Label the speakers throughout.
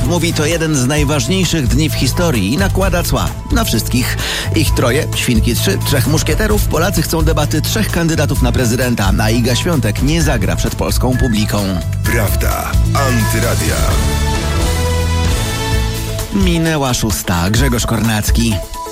Speaker 1: Mówi, to jeden z najważniejszych dni w historii i nakłada cła na wszystkich. Ich troje, Świnki 3, 3 muszkieterów, Polacy chcą debaty 3 kandydatów na prezydenta, a Iga Świątek nie zagra przed polską publiką.
Speaker 2: Prawda. Antyradia.
Speaker 1: Minęła 6. Grzegorz Kornacki.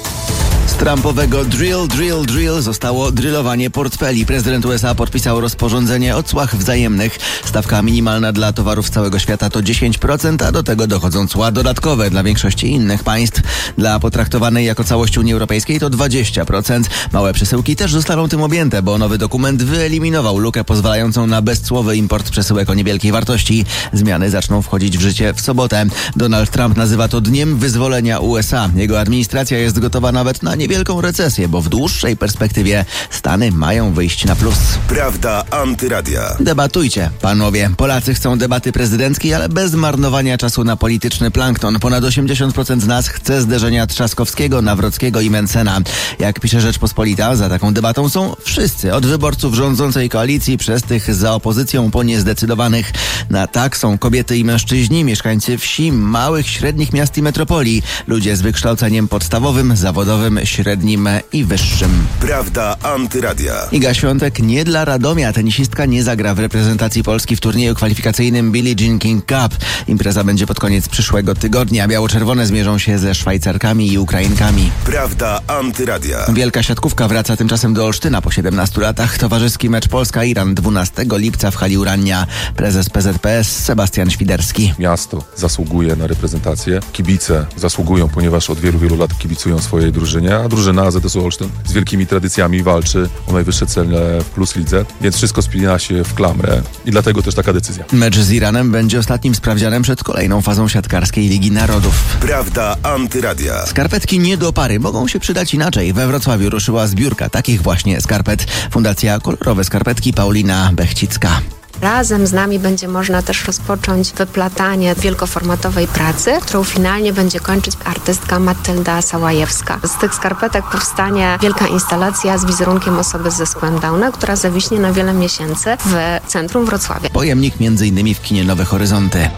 Speaker 1: Z Trumpowego drill zostało drillowanie portfeli. Prezydent USA podpisał rozporządzenie o cłach wzajemnych. Stawka minimalna dla towarów z całego świata to 10%, a do tego dochodzą cła dodatkowe dla większości innych państw. Dla potraktowanej jako całość Unii Europejskiej to 20%. Małe przesyłki też zostaną tym objęte, bo nowy dokument wyeliminował lukę pozwalającą na bezcłowy import przesyłek o niewielkiej wartości. Zmiany zaczną wchodzić w życie w sobotę. Donald Trump nazywa to dniem wyzwolenia USA. Jego administracja jest gotowa nawet na niewielką recesję, bo w dłuższej perspektywie Stany mają wyjść na plus.
Speaker 2: Prawda Antyradia.
Speaker 1: Debatujcie, panowie. Polacy chcą debaty prezydenckiej, ale bez marnowania czasu na polityczny plankton. Ponad 80% z nas chce zderzenia Trzaskowskiego, Nawrockiego i Mentzena. Jak pisze Rzeczpospolita, za taką debatą są wszyscy, od wyborców rządzącej koalicji przez tych za opozycją po niezdecydowanych. Na tak są kobiety i mężczyźni, mieszkańcy wsi, małych, średnich miast i metropolii, ludzie z wykształceniem podstawowym, zawodowym, średnim i wyższym.
Speaker 2: Prawda Antyradia.
Speaker 1: Iga Świątek nie dla Radomia. Tenisistka nie zagra w reprezentacji Polski w turnieju kwalifikacyjnym Billie Jean King Cup. Impreza będzie pod koniec przyszłego tygodnia. Biało-czerwone zmierzą się ze Szwajcarkami i Ukrainkami.
Speaker 2: Prawda Antyradia.
Speaker 1: Wielka siatkówka wraca tymczasem do Olsztyna po 17 latach. Towarzyski mecz Polska-Iran 12 lipca w hali Urania. Prezes PZPS Sebastian Świderski.
Speaker 3: Miasto zasługuje na reprezentację. Kibice zasługują, ponieważ od wielu lat kibicują swojej drużynie, a drużyna AZS Olsztyn z wielkimi tradycjami walczy o najwyższe cele w Plus Lidze, więc wszystko spina się w klamrę i dlatego też taka decyzja.
Speaker 1: Mecz z Iranem będzie ostatnim sprawdzianem przed kolejną fazą siatkarskiej Ligi Narodów.
Speaker 2: Prawda Antyradia.
Speaker 1: Skarpetki nie do pary mogą się przydać inaczej. We Wrocławiu ruszyła zbiórka takich właśnie skarpet. Fundacja Kolorowe Skarpetki Paulina Bechcicka.
Speaker 4: Razem z nami będzie można też rozpocząć wyplatanie wielkoformatowej pracy, którą finalnie będzie kończyć artystka Matylda Sałajewska. Z tych skarpetek powstanie wielka instalacja z wizerunkiem osoby z zespołem Downa, która zawiśnie na wiele miesięcy w centrum Wrocławia.
Speaker 1: Pojemnik m.in. w kinie Nowe Horyzonty.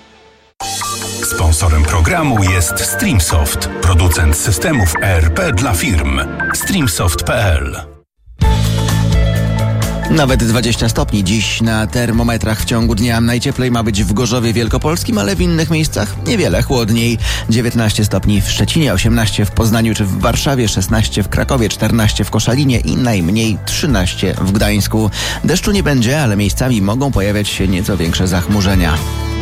Speaker 5: Sponsorem programu jest Streamsoft, producent systemów ERP dla firm. Streamsoft.pl.
Speaker 1: Nawet 20 stopni dziś na termometrach w ciągu dnia. Najcieplej ma być w Gorzowie Wielkopolskim, ale w innych miejscach niewiele chłodniej. 19 stopni w Szczecinie, 18 w Poznaniu czy w Warszawie, 16 w Krakowie, 14 w Koszalinie i najmniej 13 w Gdańsku. Deszczu nie będzie, ale miejscami mogą pojawiać się nieco większe zachmurzenia.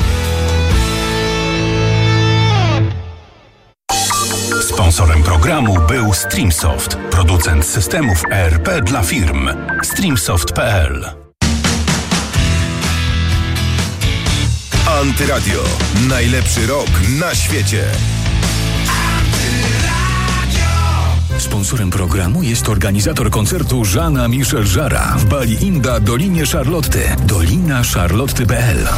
Speaker 5: Sponsorem programu był Streamsoft, producent systemów ERP dla firm. Streamsoft.pl.
Speaker 2: Antyradio. Najlepszy rok na świecie.
Speaker 5: Sponsorem programu jest organizator koncertu Jeana Michel Jarra w Bali Inda Dolinie Charlotty. Dolina Charlotty.pl.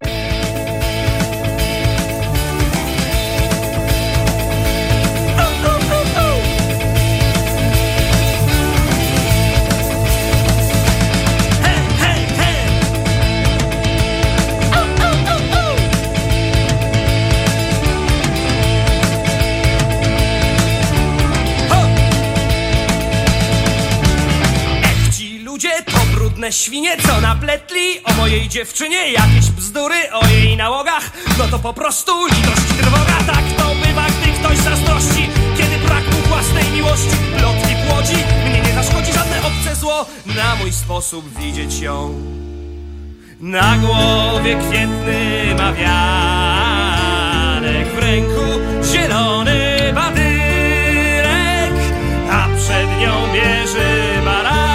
Speaker 6: Świnie, co napletli o mojej dziewczynie jakieś bzdury o jej nałogach, no to po prostu litość i trwoga. Tak to bywa, gdy ktoś zazdrości, kiedy brak mu własnej miłości plotki płodzi. Mnie nie zaszkodzi żadne obce zło, na mój sposób widzieć ją. Na głowie kwietny ma wianek, w ręku zielony badyrek, a przed nią bierze baranek.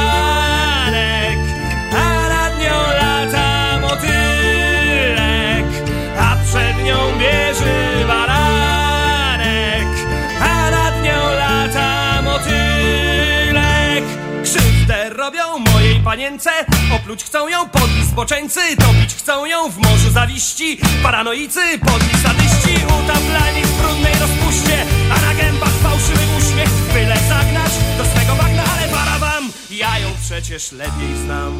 Speaker 6: Bierze baranek, a nad nią lata motylek. Krzywdę robią mojej panience, opluć chcą ją podli zboczeńcy, topić chcą ją w morzu zawiści, paranoicy, podli sadyści, utaplani w brudnej rozpuście, a na gębach fałszywy uśmiech, byle zagnać do swego bagna, ale para wam, ja ją przecież lepiej znam.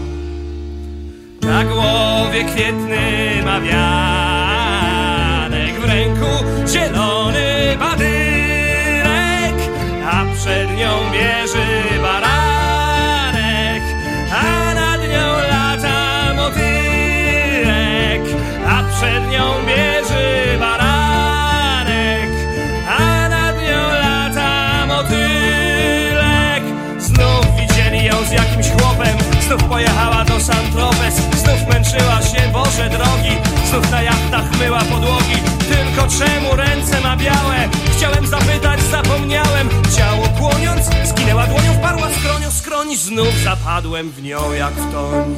Speaker 6: Na głowie kwietny ma wianek, w ręku ręku zielony badyrek, a przed nią bierze baranek, a nad nią lata motylek, a przed nią bierze baranek, a nad nią lata motylek. Znów widzieli ją z jakimś chłopem, znów pojechała do Saint-Tropez, znów męczyła się Boże drogi, znów na jachtach myła podłogi. Tylko czemu ręce ma białe? Chciałem zapytać, zapomniałem. Ciało kłoniąc, skinęła dłonią, wparła skroń, znów zapadłem w nią jak w toń.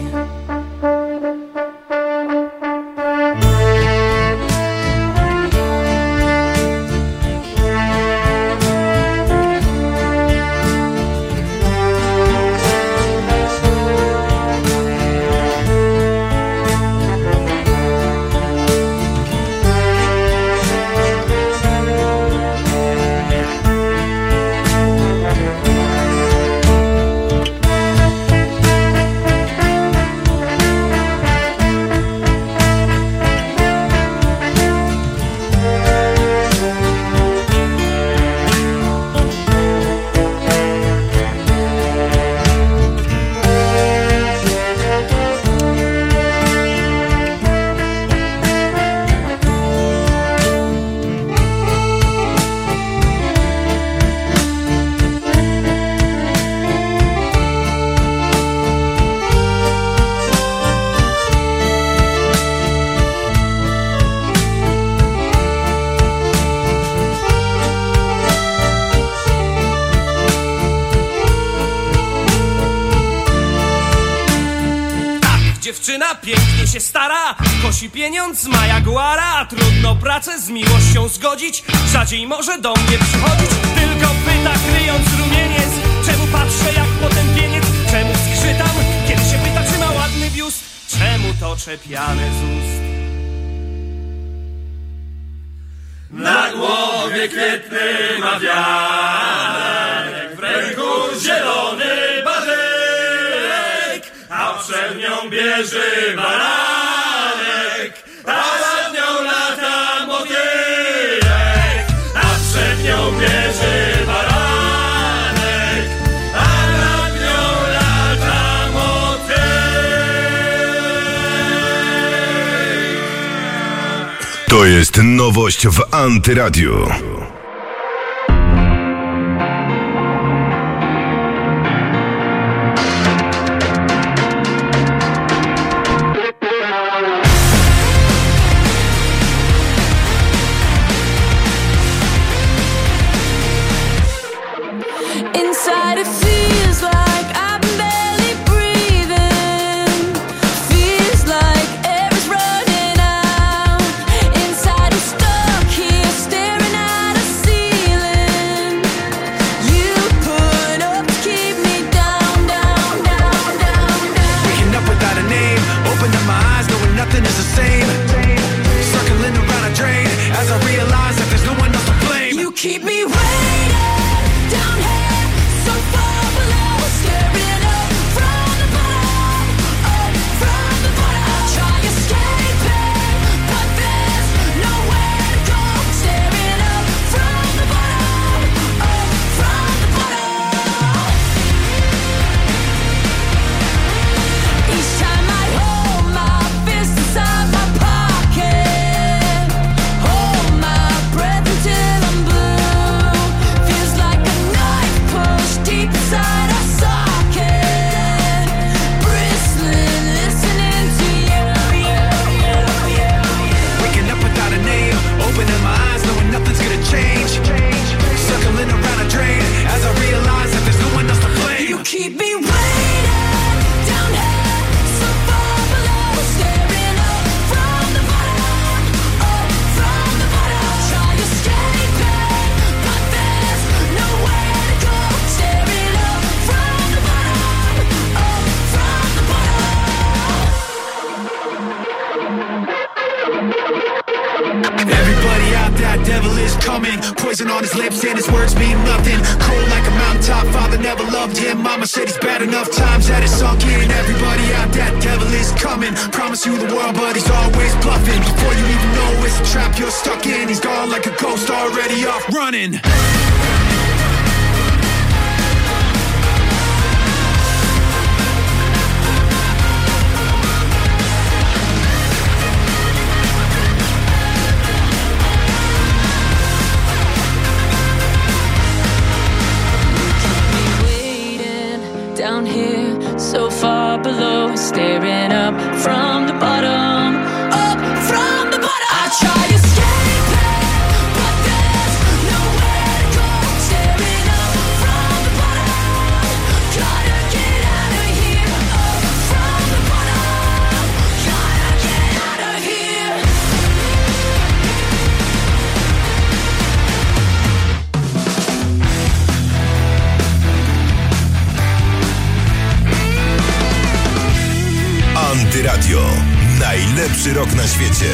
Speaker 6: Dziewczyna pięknie się stara, kosi pieniądz, ma jaguara. Trudno pracę z miłością zgodzić, rzadziej może do mnie przychodzić. Tylko pyta, kryjąc rumieniec, czemu patrzę jak potępieniec, czemu skrzytam, kiedy się pyta, czy ma ładny biust, czemu to czepiane z ust. Na głowie kwietny ma wianek, w ręku zielony badyrek, a przed nią bierze baranek, a nad nią lata motylek, a przed nią bierze baranek, a nad nią lata motylek.
Speaker 2: To jest nowość w Antyradiu.
Speaker 7: Keep me waiting down here, so far below, staring up from the bottom, up from the bottom. Try escaping, but there's nowhere to go. Staring up from the bottom, up from the bottom. Each time I hold my fist inside my pocket, hold my breath until I'm blue. Feels
Speaker 8: on his lips and his words mean nothing. Cold like a mountaintop, father never loved him. Mama said he's bad enough times that it's sunk in. Everybody out, that devil is coming. Promise you the world, but he's always bluffing. Before you even know it's a trap you're stuck in, he's gone like a ghost already off running.
Speaker 7: Down here, so far below, staring up from the bottom, up from the bottom. I try escaping, but there's nowhere to go. Staring up from the bottom, gotta get out of here. Up from the bottom, gotta get out of here.
Speaker 2: Antyradio. Najlepszy rok na świecie.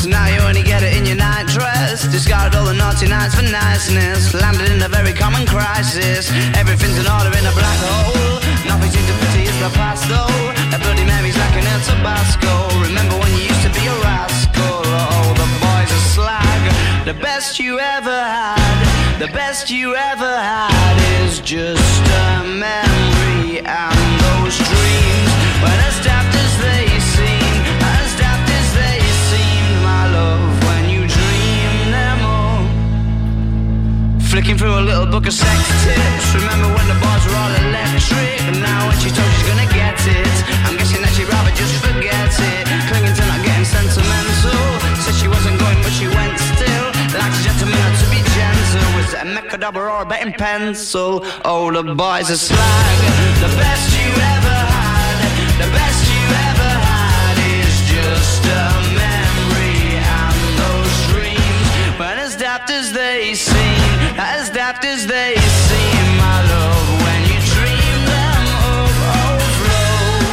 Speaker 9: Discarded all the naughty nights for niceness. Landed in a very common crowd. crisis. Everything's in order in a black hole. Nothing seems to pity is the past though. That Bloody Mary's like an El Tabasco. Remember when you used to be a rascal? Oh, the boys are slag. The best you ever had, the best you ever had is just a memory. And those dreams, when as daft as they seem, as daft as they seem, my love, when you dream them all. Flicking through a little book of sex tips. Remember when the bars were all electric? And now when she told she's gonna get it, I'm guessing that she'd rather just forget it. Clinging to not getting sentimental. Said she wasn't going but she went still. Like a gentleman had to be gentle. Was it a mecha double or a betting pencil? Oh, the boys are slag. The best you ever had, the best you ever had is just a memory. And those dreams, but as daft as they seem, as daft as they seem, my love, when you dream them up, oh, flow.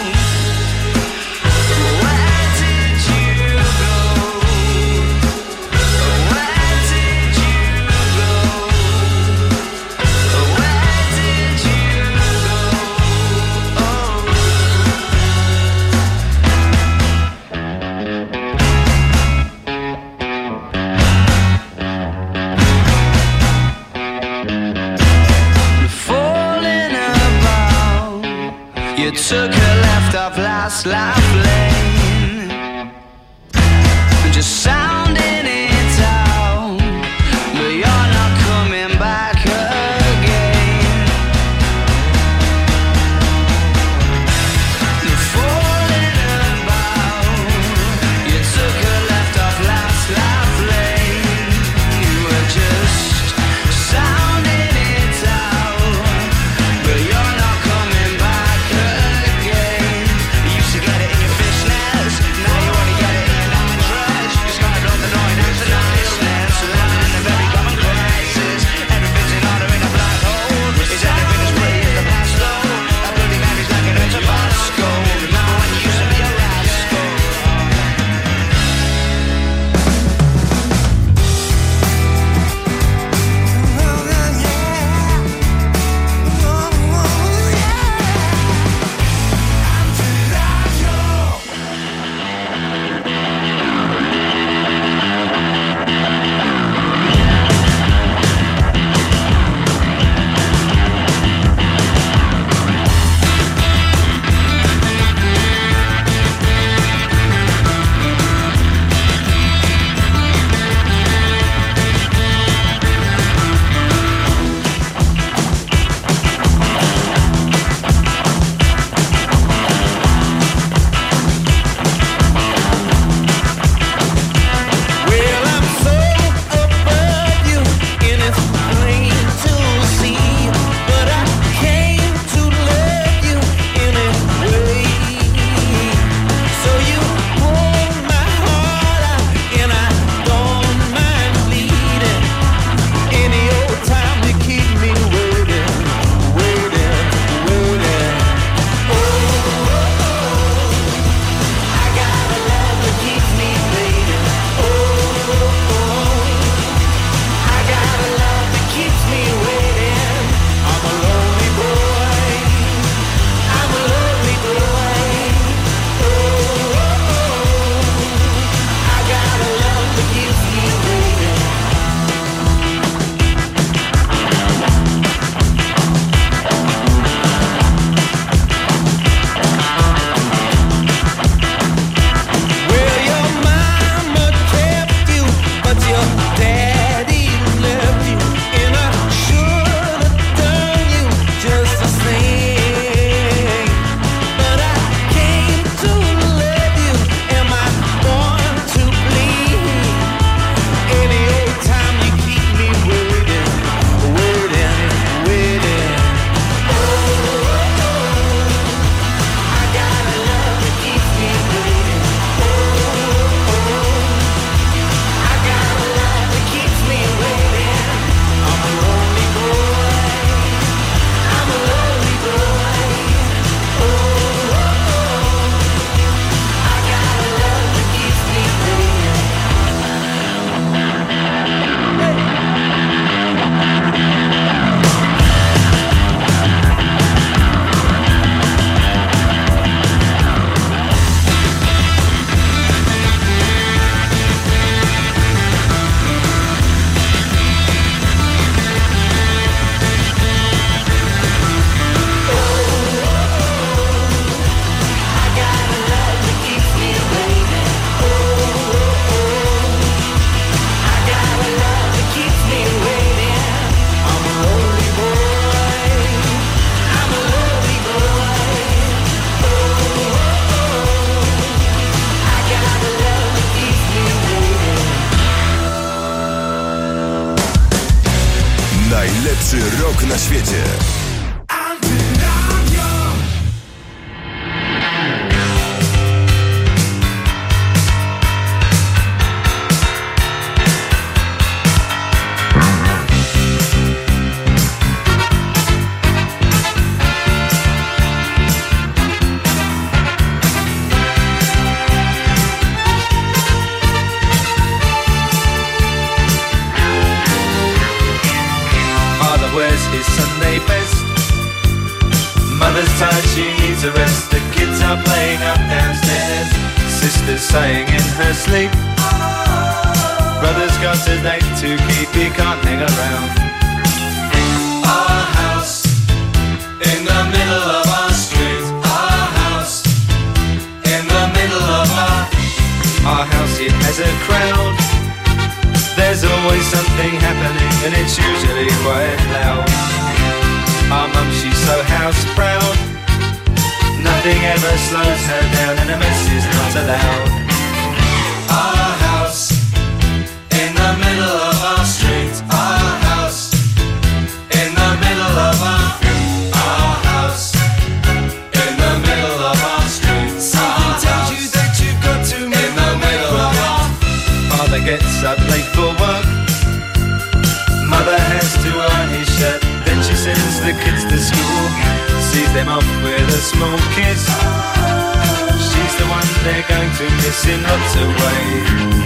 Speaker 9: Where did you go? Where did you go? Where did you go? Oh. Falling about, you took a left off last life lane, just sounding it out, but you're not coming back again. Falling about, you took a left off last life lane, you were just sounding it out, but you're not coming back again. You used to get it in your fishnet
Speaker 2: Najlepszy rok na świecie.
Speaker 10: Mother's tired, she needs a rest. The kids are playing up downstairs. Sister's sighing in her sleep. Brother's got a date to keep, he can't hang around. Our house in the middle of our street. Our house in the middle of our house, it has a crowd. There's always something happening and it's usually quite loud. Our mum, she's so house proud. Nothing ever slows her down and a mess is not allowed. Our house in the middle of our street. Our house in the middle of our house in the middle of our street. Something tells you that you've got to move in the middle of our. Father gets up late for work. Mother has to iron his shirt. Then she sends the kids to school, sees them off with a small kiss. She's the one they're going to miss in lots of ways.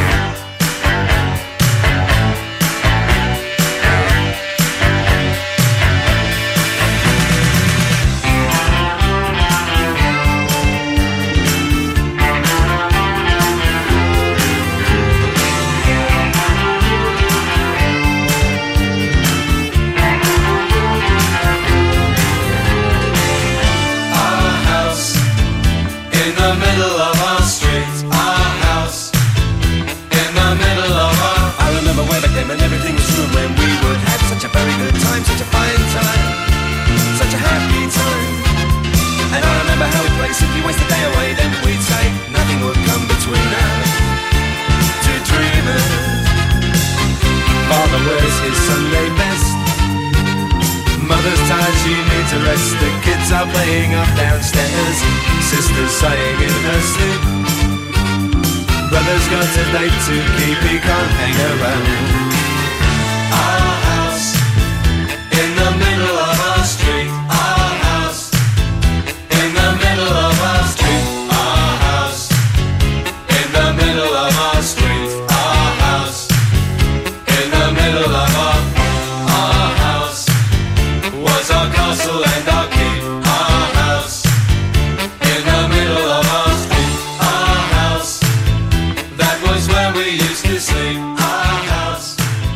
Speaker 10: And everything was true when we would have such a very good time, such a fine time, such a happy time. And I remember how we'd play simply waste the day away. Then we'd say nothing would come between us, two dreamers. Father wears his Sunday best. Mother's tired, she needs a rest. The kids are playing up downstairs. Sister's sighing in her sleep. Brother's got a date to keep, he can't hang around. Our house in the middle of our street. Our house in the middle of our street. Our house in the middle of our street. Our house in the middle of our house was our castle and our keep. Our house in the middle of our street. Our house, that was where we used to sleep. Our house.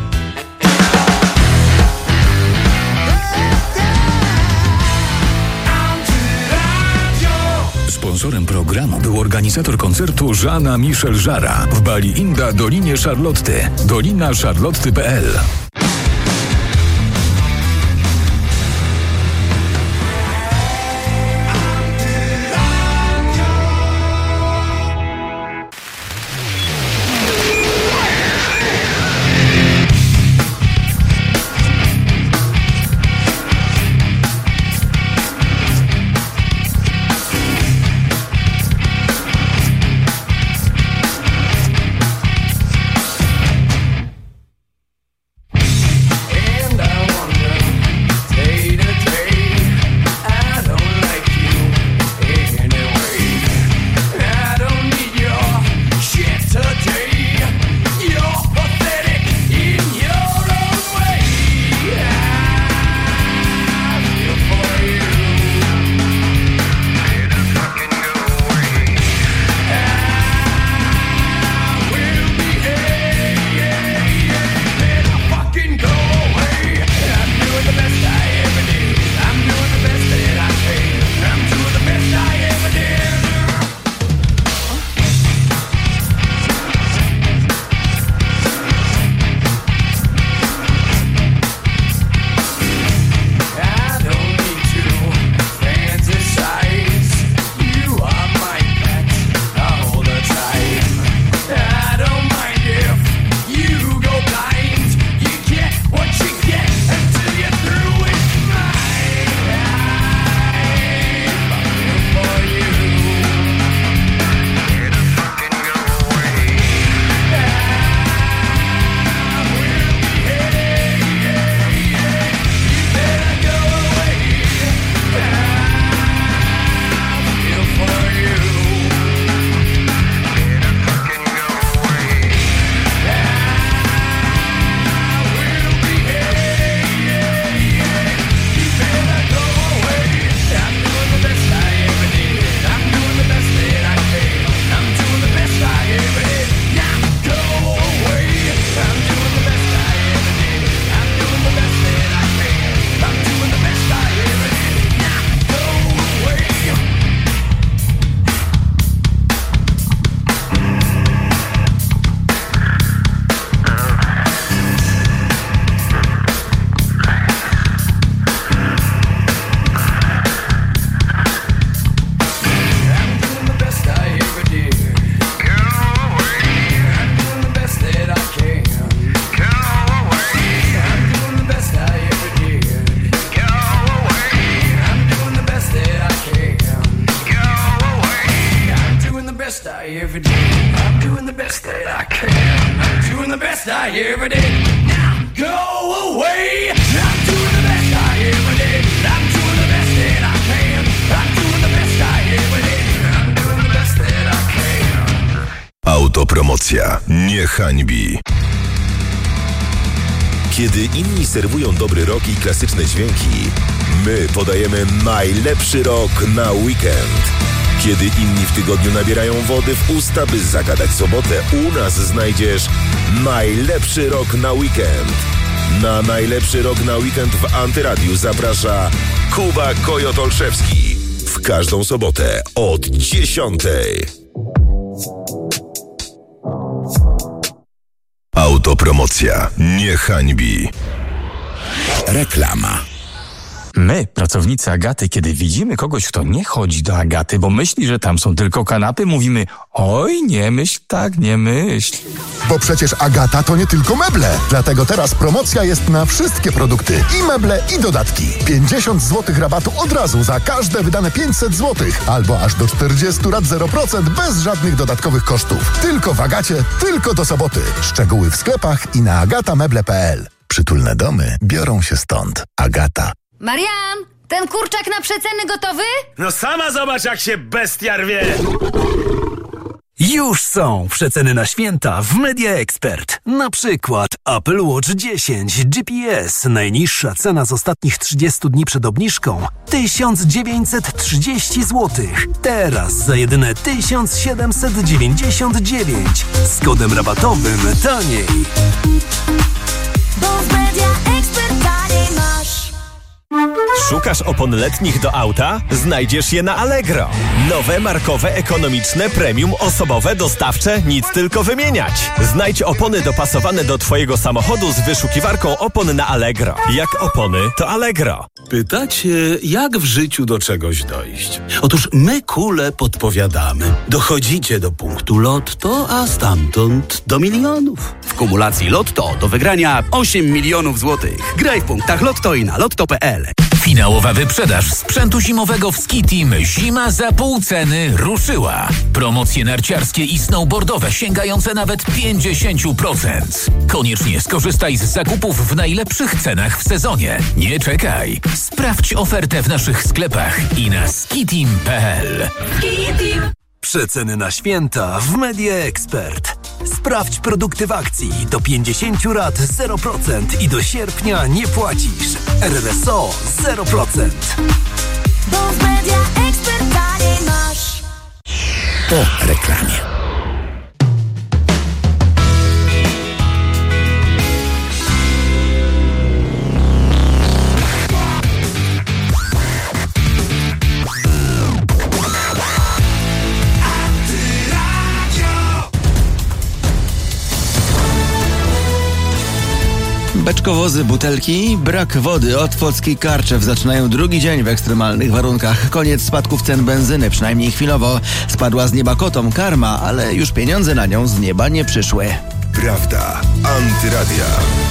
Speaker 5: Sponsorem programu był organizator koncertu Jeana Michel Jarre w Bali Inda Dolinie Charlotty. dolinacharlotty.pl.
Speaker 6: best I ever did. Now go away. I'm doing the best I ever did. I'm doing the best that I can. I'm doing the best I ever did. I'm doing the best that I can.
Speaker 2: Autopromocja nie hańbi. Kiedy inni serwują dobry rock i klasyczne dźwięki, my podajemy najlepszy rock na weekend. Kiedy inni w tygodniu nabierają wody w usta, by zagadać sobotę, u nas znajdziesz najlepszy rock na weekend. Na najlepszy rock na weekend w Antyradiu zaprasza Kuba Kojot-Olszewski. W każdą sobotę od 10:00. Autopromocja nie hańbi.
Speaker 5: Reklama. My, pracownicy Agaty, kiedy widzimy kogoś, kto nie chodzi do Agaty, bo myśli, że tam są tylko kanapy, mówimy: oj, nie myśl tak, nie myśl.
Speaker 11: Bo przecież Agata to nie tylko meble. Dlatego teraz promocja jest na wszystkie produkty. I meble, i dodatki. 50 zł rabatu od razu za każde wydane 500 zł. Albo aż do 40 lat 0% bez żadnych dodatkowych kosztów. Tylko w Agacie, tylko do soboty. Szczegóły w sklepach i na agatameble.pl. Przytulne domy biorą się stąd. Agata.
Speaker 12: Marian, ten kurczak na przeceny gotowy?
Speaker 13: No sama zobacz, jak się bestia rwie!
Speaker 14: Już są przeceny na święta w Media Expert. Na przykład Apple Watch 10 GPS. Najniższa cena z ostatnich 30 dni przed obniżką 1930 zł. Teraz za jedyne 1799. Z kodem rabatowym taniej.
Speaker 7: Bo w Media Expert taniej masz.
Speaker 15: Szukasz opon letnich do auta? Znajdziesz je na Allegro. Nowe, markowe, ekonomiczne, premium, osobowe, dostawcze, nic tylko wymieniać. Znajdź opony dopasowane do Twojego samochodu z wyszukiwarką opon na Allegro. Jak opony, to Allegro.
Speaker 14: Pytacie, jak w życiu do czegoś dojść? Otóż my kule podpowiadamy. Dochodzicie do punktu Lotto, a stamtąd do milionów.
Speaker 16: W kumulacji Lotto do wygrania 8 milionów złotych. Graj w punktach Lotto i na lotto.pl.
Speaker 5: Finałowa wyprzedaż sprzętu zimowego w Ski Team Zima za pół ceny ruszyła. Promocje narciarskie i snowboardowe sięgające nawet 50%. Koniecznie skorzystaj z zakupów w najlepszych cenach w sezonie. Nie czekaj. Sprawdź ofertę w naszych sklepach i na skiteam.pl.
Speaker 14: Przeceny na święta w Media Expert. Sprawdź produkty w akcji. Do 50 lat 0% i do sierpnia nie płacisz. RRSO 0%.
Speaker 7: Bo w Media Expert taniej masz.
Speaker 5: Po reklamie.
Speaker 1: Beczkowozy, butelki, brak wody. Otwocki Karczew zaczynają drugi dzień w ekstremalnych warunkach. Koniec spadków cen benzyny, przynajmniej chwilowo. Spadła z nieba kotom karma, ale już pieniądze na nią z nieba nie przyszły.
Speaker 2: Prawda. Antyradia.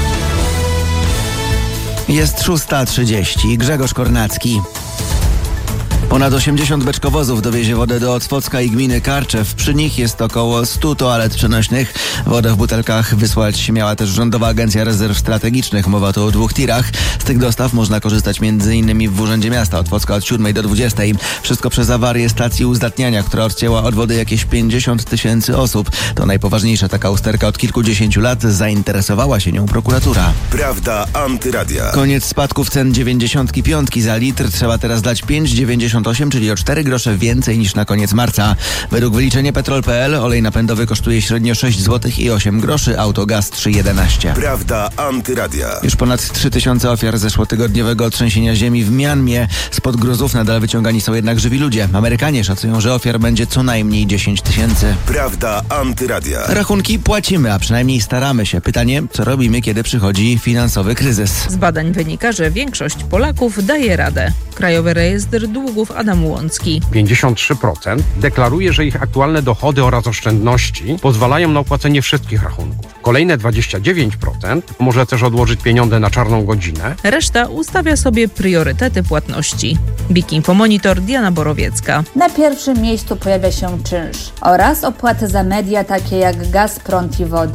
Speaker 1: Jest 6:30. Grzegorz Kornacki. Ponad 80 beczkowozów dowiezie wodę do Otwocka i gminy Karczew. Przy nich jest około 100 toalet przenośnych. Wodę w butelkach wysłać miała też Rządowa Agencja Rezerw Strategicznych. Mowa tu o 2 tirach. Z tych dostaw można korzystać m.in. w Urzędzie Miasta Otwocka od 7 do 20. Wszystko przez awarię stacji uzdatniania, która odcięła od wody jakieś 50 000 osób. To najpoważniejsza taka usterka od kilkudziesięciu lat. Zainteresowała się nią prokuratura.
Speaker 2: Prawda Antyradia.
Speaker 1: Koniec spadków cen 95 za litr. Trzeba teraz dać 5,98, czyli o 4 grosze więcej niż na koniec marca. Według wyliczenia Petrol.pl olej napędowy kosztuje średnio 6 zł i 8 groszy, autogaz 3,11.
Speaker 2: Prawda Antyradia.
Speaker 1: Już ponad 3000 ofiar zeszłotygodniowego trzęsienia ziemi w Mjanmie. Spod gruzów nadal wyciągani są jednak żywi ludzie. Amerykanie szacują, że ofiar będzie co najmniej 10 000.
Speaker 2: Prawda Antyradia.
Speaker 1: Rachunki płacimy, a przynajmniej staramy się. Pytanie, co robimy, kiedy przychodzi finansowy kryzys?
Speaker 17: Z badań wynika, że większość Polaków daje radę. Krajowy Rejestr Długów Adam Łącki.
Speaker 18: 53% deklaruje, że ich aktualne dochody oraz oszczędności pozwalają na opłacenie wszystkich rachunków. Kolejne 29% może też odłożyć pieniądze na czarną godzinę.
Speaker 17: Reszta ustawia sobie priorytety płatności. BIK Infomonitor, Diana Borowiecka.
Speaker 19: Na pierwszym miejscu pojawia się czynsz oraz opłaty za media takie jak gaz, prąd i woda.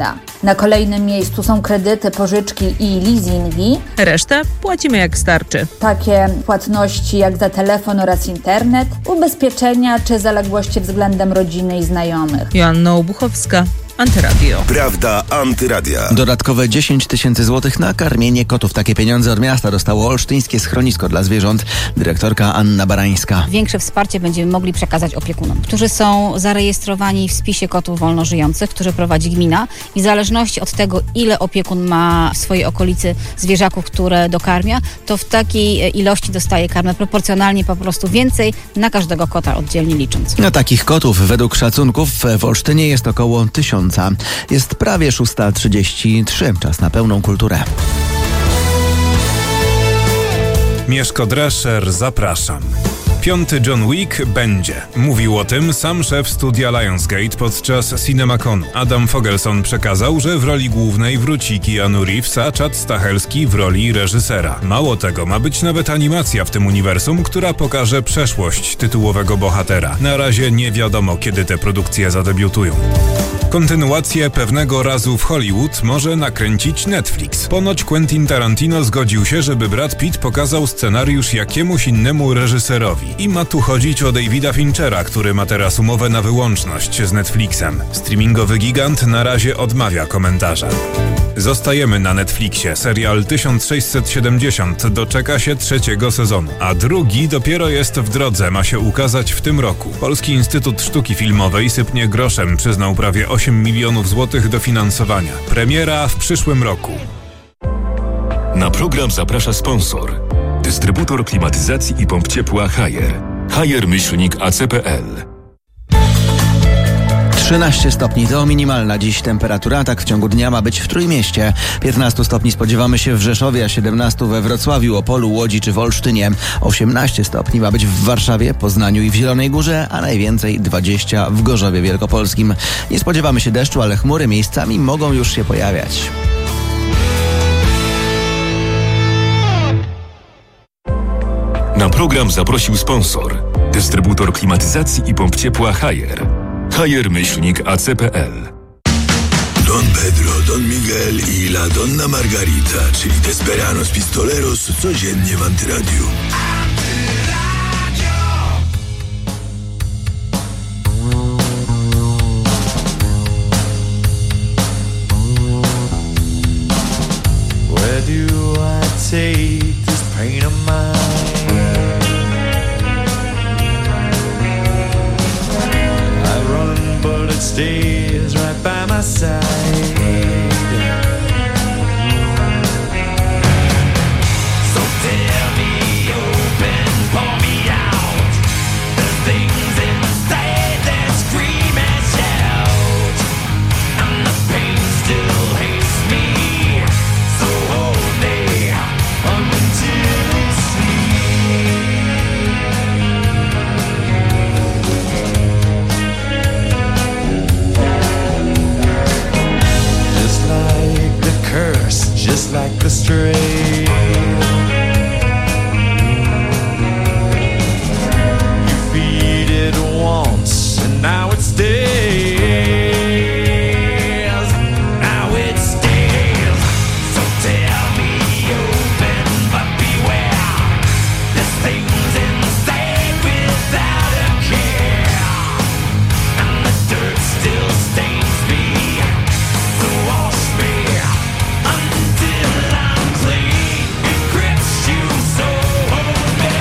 Speaker 19: Na kolejnym miejscu są kredyty, pożyczki i leasingi.
Speaker 17: Resztę płacimy jak starczy.
Speaker 19: Takie płatności jak za telefon oraz internet, ubezpieczenia czy zaległości względem rodziny i znajomych.
Speaker 17: Joanna Obuchowska, Antyradio.
Speaker 2: Prawda Antyradia.
Speaker 1: Dodatkowe 10 000 złotych na karmienie kotów. Takie pieniądze od miasta dostało olsztyńskie schronisko dla zwierząt. Dyrektorka Anna Barańska.
Speaker 20: Większe wsparcie będziemy mogli przekazać opiekunom, którzy są zarejestrowani w spisie kotów wolnożyjących, który prowadzi gmina i w zależności od tego, ile opiekun ma w swojej okolicy zwierzaków, które dokarmia, to w takiej ilości dostaje karmę proporcjonalnie po prostu więcej na każdego kota oddzielnie licząc.
Speaker 1: No, takich kotów według szacunków w Olsztynie jest około 1000. Jest prawie 6:33. Czas na pełną kulturę.
Speaker 21: Mieszko Drescher, zapraszam. 5. John Wick będzie. Mówił o tym sam szef studia Lionsgate podczas CinemaConu. Adam Fogelson przekazał, że w roli głównej wróci Keanu Reeves, a Chad Stahelski w roli reżysera. Mało tego, ma być nawet animacja w tym uniwersum, która pokaże przeszłość tytułowego bohatera. Na razie nie wiadomo, kiedy te produkcje zadebiutują. Kontynuację Pewnego razu w Hollywood może nakręcić Netflix. Ponoć Quentin Tarantino zgodził się, żeby Brad Pitt pokazał scenariusz jakiemuś innemu reżyserowi. I ma tu chodzić o Davida Finchera, który ma teraz umowę na wyłączność z Netflixem. Streamingowy gigant na razie odmawia komentarza. Zostajemy na Netflixie. Serial 1670 doczeka się 3. sezonu, a 2. dopiero jest w drodze, ma się ukazać w tym roku. Polski Instytut Sztuki Filmowej sypnie groszem, przyznał prawie 8 milionów złotych dofinansowania. Premiera w przyszłym roku.
Speaker 22: Na program zaprasza sponsor. Dystrybutor klimatyzacji i pomp ciepła Haier. Haier-AC.pl.
Speaker 1: 13 stopni to minimalna dziś temperatura, tak w ciągu dnia ma być w Trójmieście. 15 stopni spodziewamy się w Rzeszowie, a 17 we Wrocławiu, Opolu, Łodzi czy w Olsztynie. 18 stopni ma być w Warszawie, Poznaniu i w Zielonej Górze, a najwięcej 20 w Gorzowie Wielkopolskim. Nie spodziewamy się deszczu, ale chmury miejscami mogą już się pojawiać.
Speaker 22: Na program zaprosił sponsor. Dystrybutor klimatyzacji i pomp ciepła Haier. Haier-AC.pl.
Speaker 23: Don Pedro, Don Miguel i La Donna Margarita, czyli Desperados Pistoleros, codziennie w Antyradiu.
Speaker 10: Where do I take this pain of mine? I run, but it stays right by my side. So tear me open, pour me out. There's things inside that scream and shout, and the pain still hates me. So hold me until sleep. Just like the curse, just like the stray. You feed it once, and now it stays. Now it stays. So tear me open, but beware. There's things inside without a care, and the dirt still stains me. So wash me until I'm clean. It grips you, so hold me.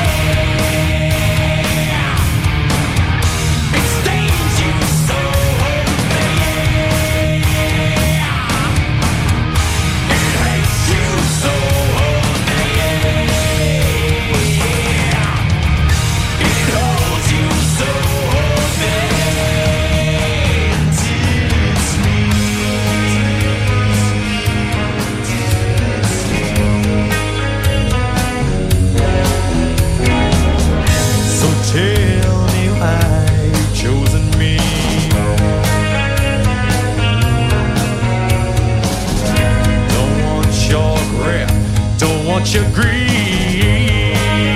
Speaker 10: It stains you, so hold me. It hates you, so hold me. It holds you, so hold me. Until it's So tell me why you've chosen me. Don't want your grip, don't want your greed.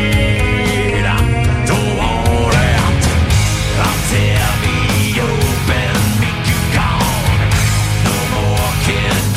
Speaker 10: Don't want it. I'll tear me open, make you gone. No more can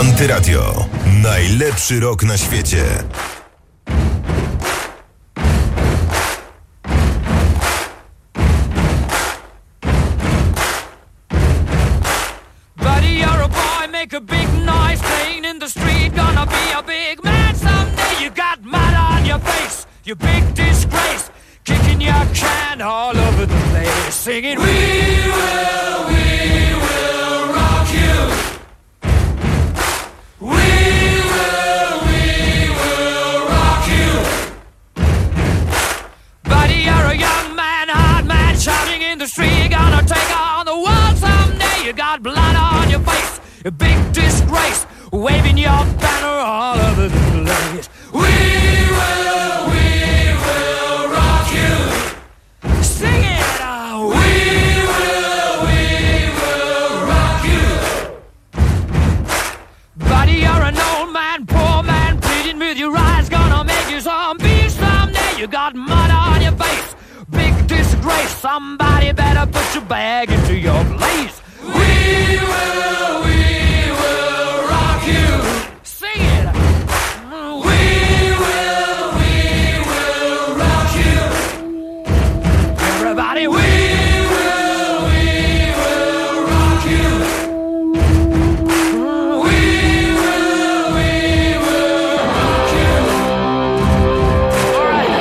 Speaker 2: Antyradio. Najlepszy rok na świecie.
Speaker 7: Buddy, you're a boy, make a big noise, playing in the street, gonna be a big man someday. You got mud on your face, you big disgrace, kicking your can all over the place, singing, we will rock you. We will rock you. Buddy, you're a young man, hard man, shouting in the street, gonna take on the world someday. You got blood on your face, a big disgrace, waving your banner all over the place. We will rock you. Sing it out. We will rock you. Buddy, you're an old man, poor man, pleading with your eyes, gonna make you zombie someday. You got mud on your face, big disgrace, somebody better put your bag into your place. We will rock you. Sing it. We will rock you. Everybody, we will rock you. We will rock you. All right.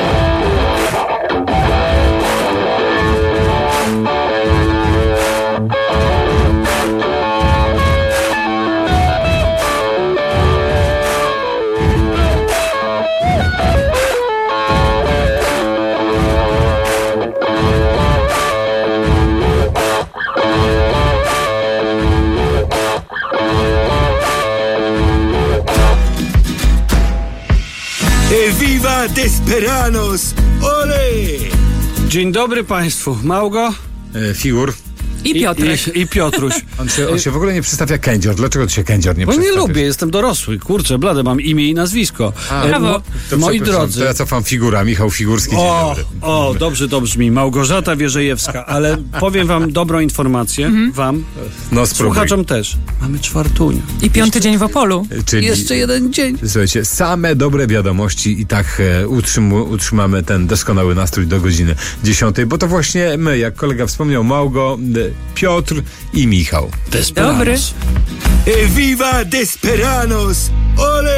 Speaker 3: Viva Desperanos! Ole!
Speaker 4: Dzień dobry Państwu. Małgo?
Speaker 8: Figur.
Speaker 4: I Piotrek. I Piotruś.
Speaker 8: On się w ogóle nie przedstawia Kędzior. Dlaczego ty się Kędzior nie przedstawiasz?
Speaker 4: Bo nie lubię, jestem dorosły. Kurczę, blade, mam imię i nazwisko.
Speaker 17: Brawo.
Speaker 4: Moi drodzy.
Speaker 8: To ja cofam Figura, Michał Figurski.
Speaker 4: Dobrze to brzmi. Małgorzata Wierzejewska. Ale powiem wam dobrą informację. Wam.
Speaker 8: No spróbuj.
Speaker 4: Słuchaczom też. Mamy czwartunia.
Speaker 17: I 5. dzień w Opolu.
Speaker 8: Czyli,
Speaker 4: jeszcze jeden dzień.
Speaker 8: Słuchajcie, same dobre wiadomości i tak utrzymamy ten doskonały nastrój do godziny 10, bo to właśnie my, jak kolega wspomniał, Małgo, Piotr i Michał.
Speaker 17: Dobry.
Speaker 3: Viva Desperanos! Ole!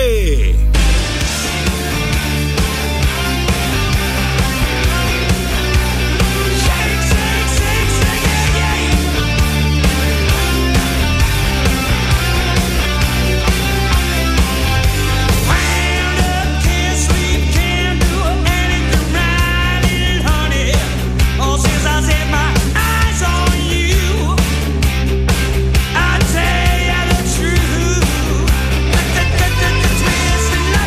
Speaker 7: Twisting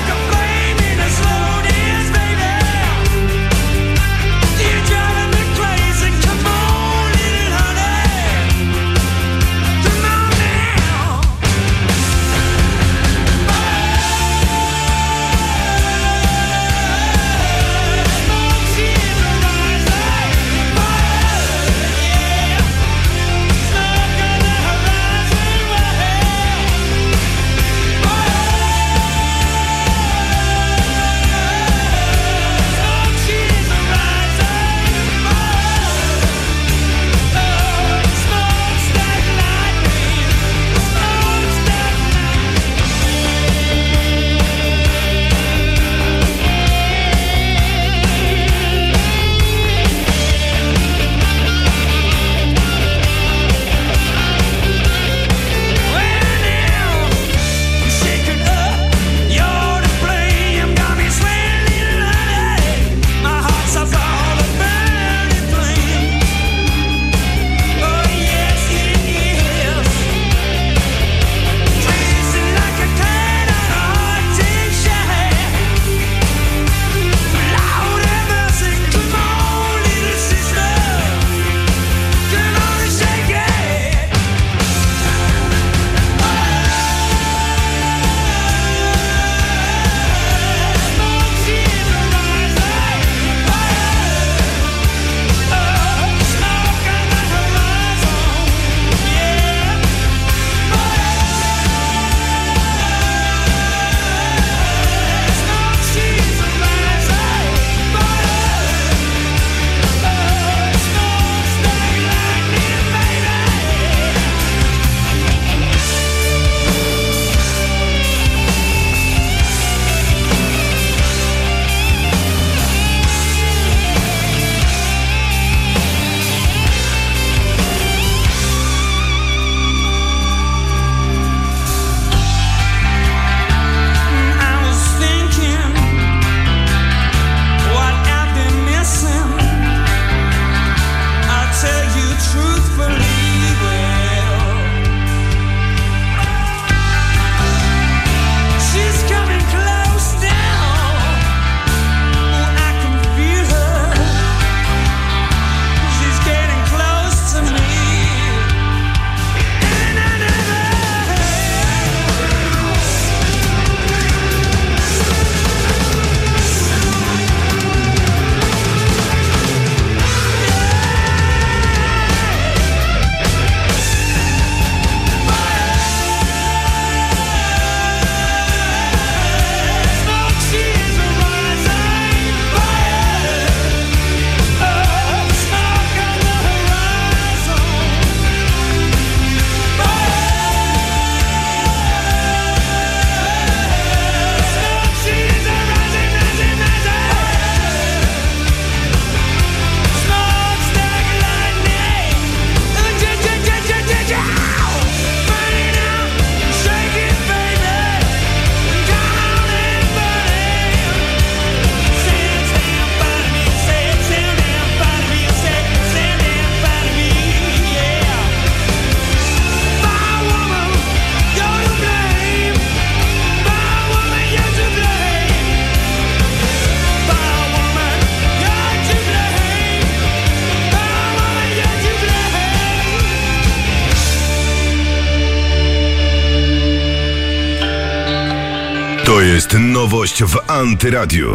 Speaker 2: Nowość w Antyradiu.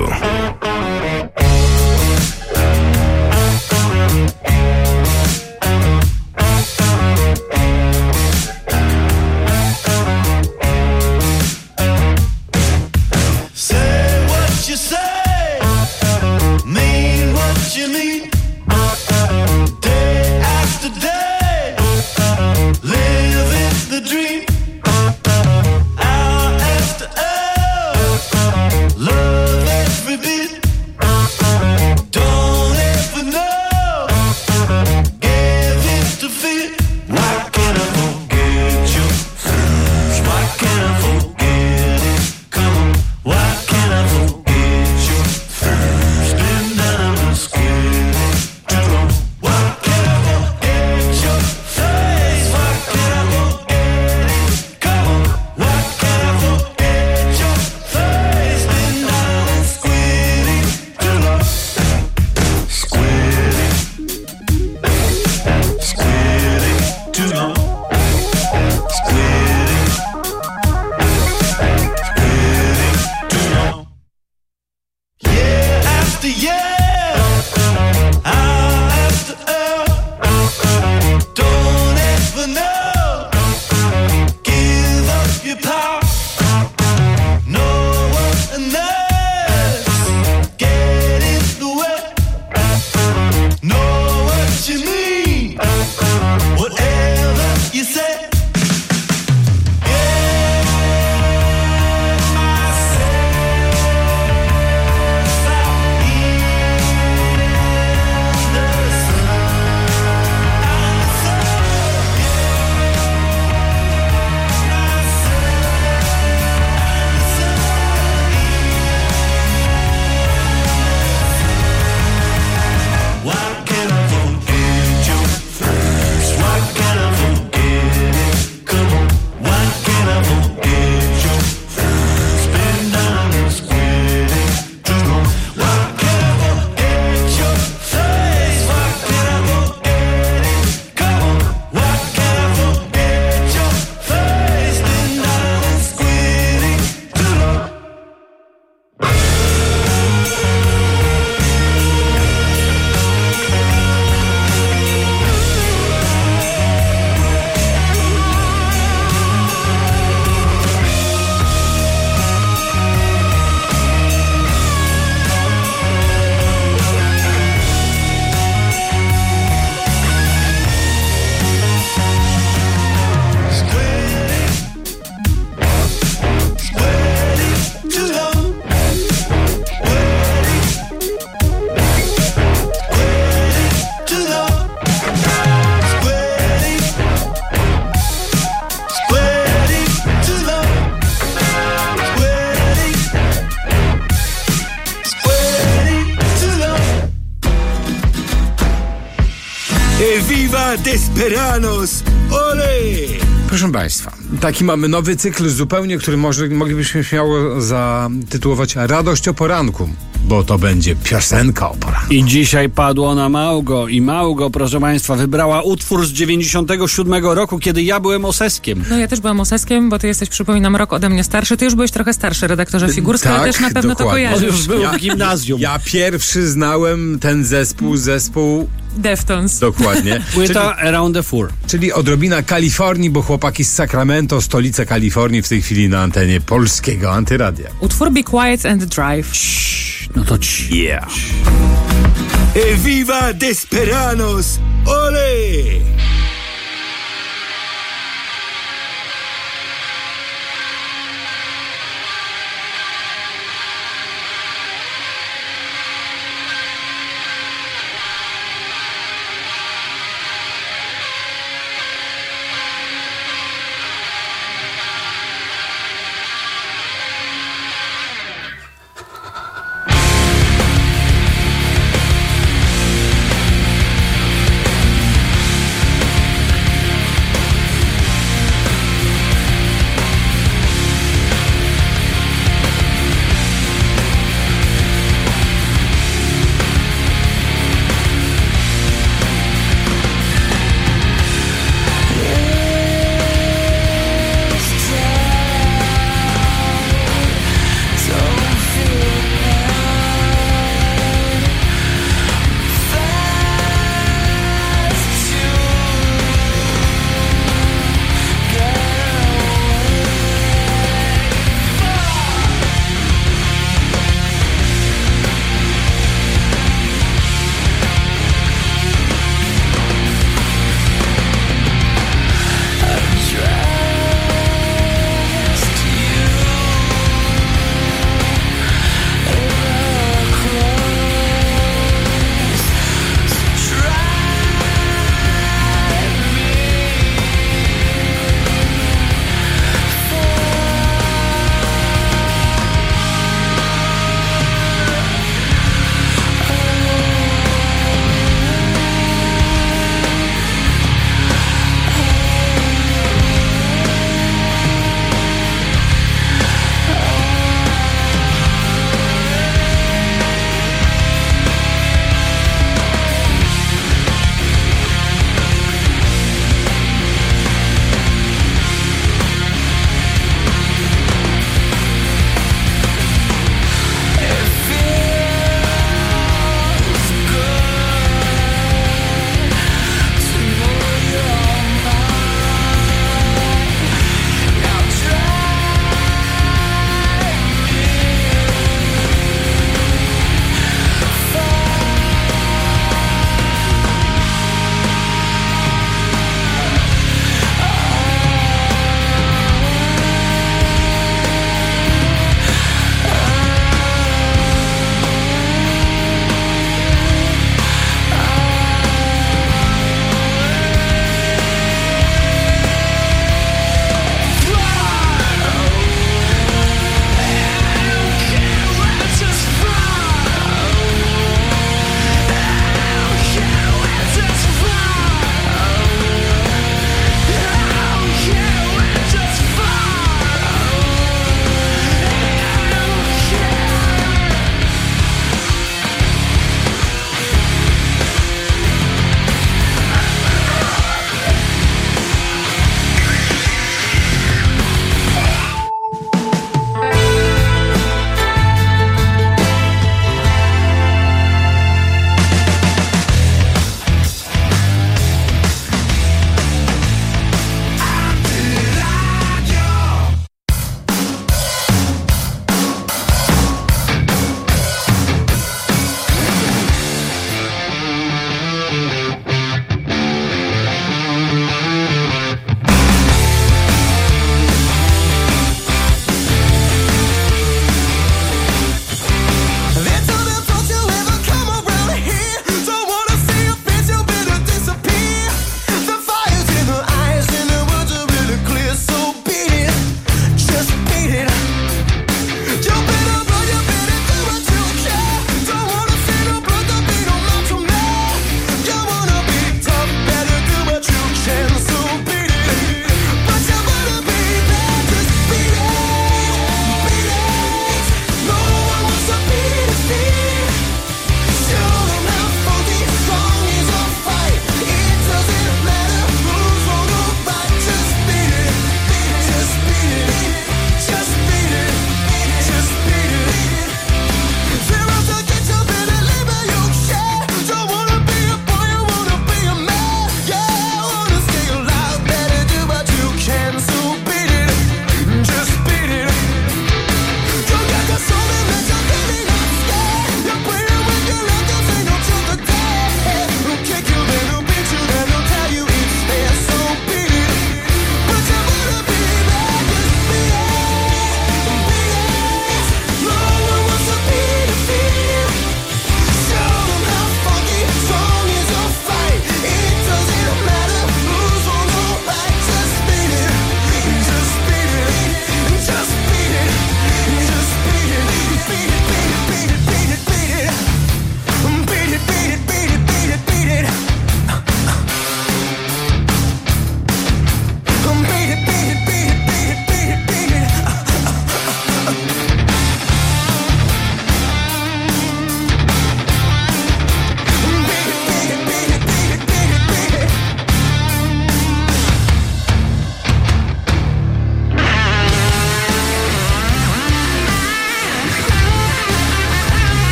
Speaker 7: Say what you say, mean what you mean. Day after day, living the dream. Hour after hour, love every bit. Don't ever know, give it to feel. Why can't I forget you? Why can't I forget it? Come on, why can't I forget you? Spin down the square too long. Why can't I forget your face? Why can't I forget it? Come on, why can't I forget your face? Spin down and square it too long. Square it too long. Year after year, hour after hour, don't ever know. Give up your power. No one else get in the way. Know what you mean, whatever you say. Why can't I forget your face? Why can't I forget it? Come on, why can't I forget your face? Spin down and square it too long. Why can't I forget your face? Why can't I forget it? Come on, why can't I forget your face? Spin down and square it too long.
Speaker 3: Viva Desperanos! Ole!
Speaker 8: Proszę Państwa, taki mamy nowy cykl zupełnie, który moglibyśmy śmiało zatytułować Radość o poranku, bo to będzie piosenka o poranku.
Speaker 4: I dzisiaj padło na Małgo. I Małgo, proszę Państwa, wybrała utwór z 97 roku, kiedy ja byłem oseskiem.
Speaker 6: No ja też byłam oseskiem, bo ty jesteś, przypominam, rok ode mnie starszy. Ty już byłeś trochę starszy, redaktorze Figurski, ale też na pewno
Speaker 8: dokładnie.
Speaker 6: to kojarzysz.
Speaker 4: On już był w gimnazjum.
Speaker 8: Ja pierwszy znałem ten zespół
Speaker 6: Deftones.
Speaker 8: Dokładnie.
Speaker 4: Płyta Around the Fur.
Speaker 8: Czyli odrobina Kalifornii, bo chłopaki z Sacramento, stolica Kalifornii, w tej chwili na antenie polskiego Antyradia.
Speaker 6: Utwór Be Quiet and Drive.
Speaker 4: No to
Speaker 8: yeah.
Speaker 3: Viva Desperanos! Ole!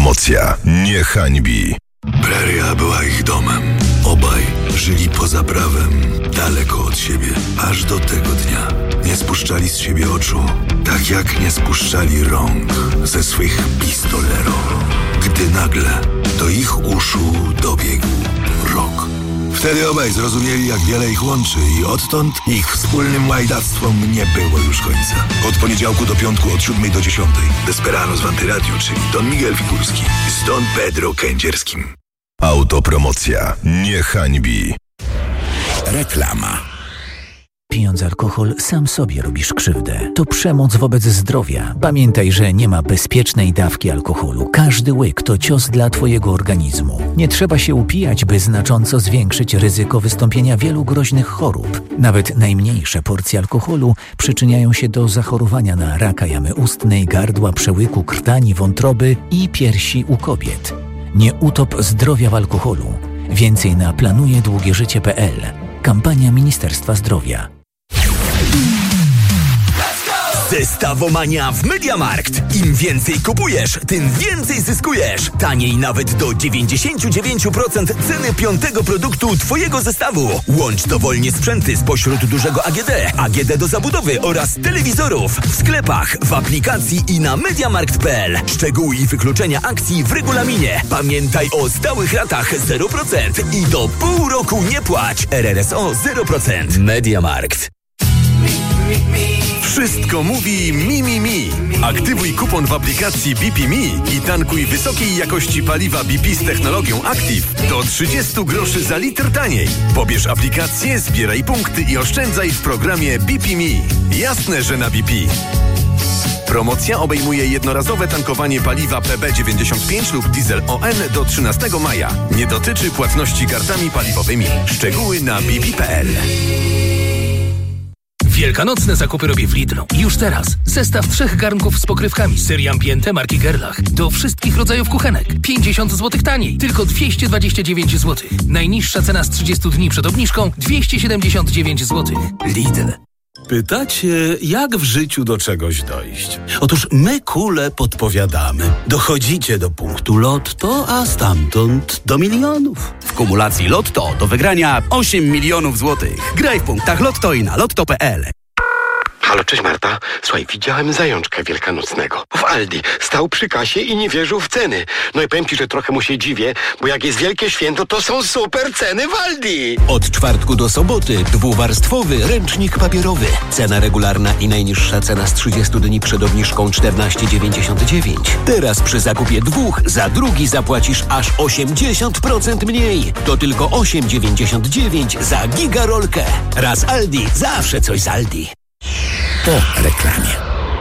Speaker 2: Autopromocja nie hańbi.
Speaker 23: Praria była ich domem. Obaj żyli poza prawem, daleko od siebie, aż do tego dnia. Nie spuszczali z siebie oczu, tak jak nie spuszczali rąk ze swych pistolero. Gdy nagle do ich uszu dobiegł rok. Wtedy obaj zrozumieli, jak wiele ich łączy i odtąd ich wspólnym łajdactwom nie było już końca. Od poniedziałku do piątku od 7 do 10. Desperanos w Antyradiu, czyli Don Miguel Figurski z Don Pedro Kędzierskim.
Speaker 2: Autopromocja nie hańbi.
Speaker 9: Reklama. Pijąc alkohol, sam sobie robisz krzywdę. To przemoc wobec zdrowia. Pamiętaj, że nie ma bezpiecznej dawki alkoholu. Każdy łyk to cios dla twojego organizmu. Nie trzeba się upijać, by znacząco zwiększyć ryzyko wystąpienia wielu groźnych chorób. Nawet najmniejsze porcje alkoholu przyczyniają się do zachorowania na raka jamy ustnej, gardła, przełyku, krtani, wątroby i piersi u kobiet. Nie utop zdrowia w alkoholu. Więcej na planujedługieżycie.pl. Kampania Ministerstwa Zdrowia.
Speaker 11: Zestawomania w MediaMarkt. Im więcej kupujesz, tym więcej zyskujesz. Taniej nawet do 99% ceny 5. produktu twojego zestawu. Łącz dowolnie sprzęty spośród dużego AGD, AGD do zabudowy oraz telewizorów w sklepach, w aplikacji i na MediaMarkt.pl. Szczegóły i wykluczenia akcji w regulaminie. Pamiętaj o stałych ratach 0% i do pół roku nie płać. RRSO 0%. MediaMarkt.
Speaker 12: Wszystko mówi Mi. Aktywuj kupon w aplikacji BP Mi i tankuj wysokiej jakości paliwa BP z technologią Active do 30 groszy za litr taniej. Pobierz aplikację, zbieraj punkty i oszczędzaj w programie BP Mi. Jasne, że na BP. Promocja obejmuje jednorazowe tankowanie paliwa PB95 lub diesel ON do 13 maja. Nie dotyczy płatności kartami paliwowymi. Szczegóły na bp.pl.
Speaker 24: Wielkanocne zakupy robię w Lidlu. Już teraz. Zestaw 3 garnków z pokrywkami serii Ambiente marki Gerlach. Do wszystkich rodzajów kuchenek. 50 zł taniej. Tylko 229 zł. Najniższa cena z 30 dni przed obniżką 279 zł. Lidl.
Speaker 25: Pytacie, jak w życiu do czegoś dojść? Otóż my kule podpowiadamy. Dochodzicie do punktu Lotto, a stamtąd do milionów.
Speaker 16: W kumulacji Lotto do wygrania 8 milionów złotych. Graj w punktach Lotto i na lotto.pl.
Speaker 26: Halo, cześć Marta. Słuchaj, widziałem zajączka wielkanocnego. W Aldi. Stał przy kasie i nie wierzył w ceny. No i powiem ci, że trochę mu się dziwię, bo jak jest wielkie święto, to są super ceny w Aldi.
Speaker 27: Od czwartku do soboty dwuwarstwowy ręcznik papierowy. Cena regularna i najniższa cena z 30 dni przed obniżką 14,99. Teraz przy zakupie dwóch za drugi zapłacisz aż 80% mniej. To tylko 8,99 za gigarolkę. Raz Aldi, zawsze coś z Aldi. Po reklamie.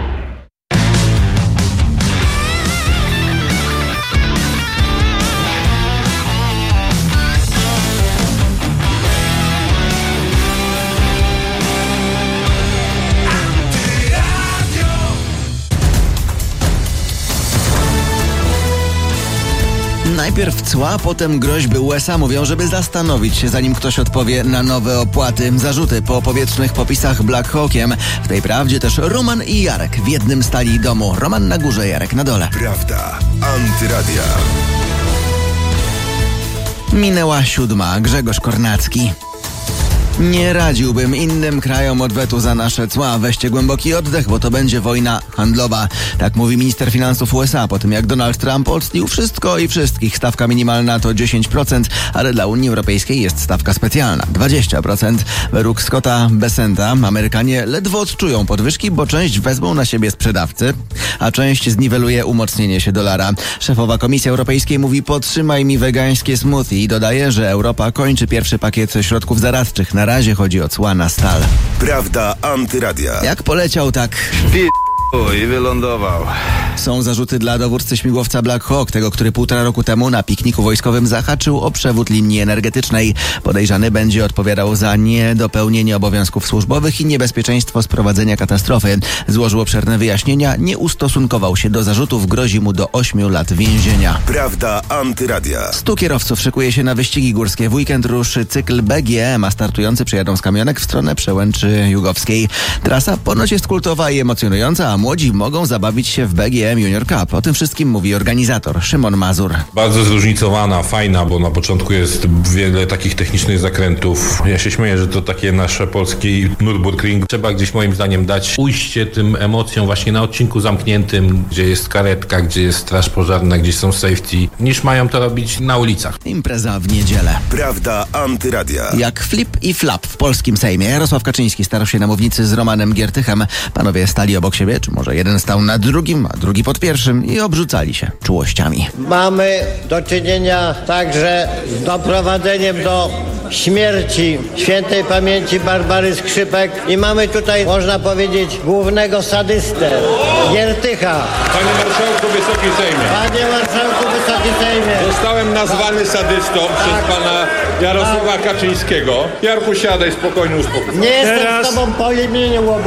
Speaker 1: Najpierw cła, potem groźby USA mówią, żeby zastanowić się, zanim ktoś odpowie na nowe opłaty. Zarzuty po powietrznych popisach Black Hawkiem. W tej prawdzie też Roman i Jarek w jednym stali domu. Roman na górze, Jarek na dole.
Speaker 2: Prawda. Antyradia.
Speaker 1: Minęła 7. Grzegorz Kornacki. Nie radziłbym innym krajom odwetu za nasze cła. Weźcie głęboki oddech, bo to będzie wojna handlowa. Tak mówi minister finansów USA po tym, jak Donald Trump olstnił wszystko i wszystkich. Stawka minimalna to 10%, ale dla Unii Europejskiej jest stawka specjalna 20%. Według Scotta Bessenta Amerykanie ledwo odczują podwyżki, bo część wezmą na siebie sprzedawcy, a część zniweluje umocnienie się dolara. Szefowa Komisji Europejskiej mówi: podtrzymaj mi wegańskie smoothie i dodaje, że Europa kończy pierwszy pakiet środków zaradczych. Na razie chodzi o cła na stal.
Speaker 2: Prawda Antyradia.
Speaker 1: Jak poleciał, tak
Speaker 26: i wylądował.
Speaker 1: Są zarzuty dla dowódcy śmigłowca Black Hawk, tego, który 1,5 roku temu na pikniku wojskowym zahaczył o przewód linii energetycznej. Podejrzany będzie odpowiadał za niedopełnienie obowiązków służbowych i niebezpieczeństwo sprowadzenia katastrofy. Złożył obszerne wyjaśnienia, nie ustosunkował się do zarzutów, grozi mu do 8 lat więzienia.
Speaker 2: Prawda Antyradia.
Speaker 1: 100 kierowców szykuje się na wyścigi górskie. W weekend ruszy cykl BGM, a startujący przyjadą z kamionek w stronę Przełęczy Jugowskiej. Trasa ponoć jest kultowa i emocjonująca, a młodzi mogą zabawić się w BGM Junior Cup. O tym wszystkim mówi organizator Szymon Mazur.
Speaker 5: Bardzo zróżnicowana, fajna, bo na początku jest wiele takich technicznych zakrętów. Ja się śmieję, że to takie nasze polskie Nürburgring. Trzeba gdzieś moim zdaniem dać ujście tym emocjom właśnie na odcinku zamkniętym, gdzie jest karetka, gdzie jest straż pożarna, gdzie są safety, niż mają to robić na ulicach.
Speaker 1: Impreza w niedzielę.
Speaker 2: Prawda antyradia.
Speaker 1: Jak flip i flap w polskim Sejmie. Jarosław Kaczyński starał się na mównicy z Romanem Giertychem. Panowie stali obok siebie, czy może jeden stał na drugim, a drugi pod pierwszym i obrzucali się czułościami.
Speaker 13: Mamy do czynienia także z doprowadzeniem do śmierci świętej pamięci Barbary Skrzypek i mamy tutaj, można powiedzieć, głównego sadystę, Giertycha.
Speaker 14: Panie Marszałku, Wysoki Sejmie.
Speaker 13: Panie Marszałku, Wysoki Sejmie.
Speaker 14: Zostałem nazwany sadystą przez pana Jarosława Kaczyńskiego. Jarku, siadaj, spokojnie, uspokój.
Speaker 13: Nie jestem z tobą po imieniu,